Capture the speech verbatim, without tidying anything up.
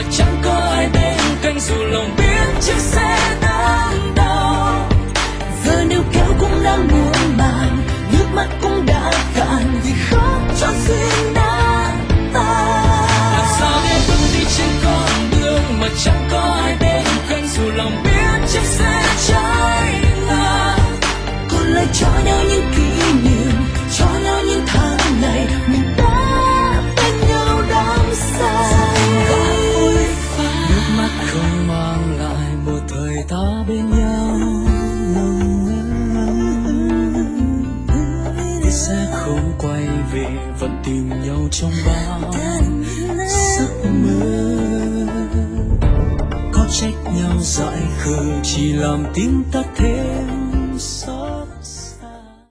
chẳng có ai bên cạnh dù lòng biết chiếc xe đang đau. Giờ níu kéo cũng đã muộn màng, nước mắt cũng đã cạn vì khóc cho duyên đã tan. Làm sao để bước đi trên con đường mà chẳng có ai bên cạnh dù lòng biết chiếc xe trái ngang. Còn lại cho nhau những kỷ niệm, cho nhau những tháng ngày mình đã bên nhau đắm say. Nước mắt không mang lại một thời ta bên nhau, biết sẽ không quay về, vẫn tìm nhau trong bao giấc mơ. Có trách nhau dại khờ chỉ làm tim ta thêm xót.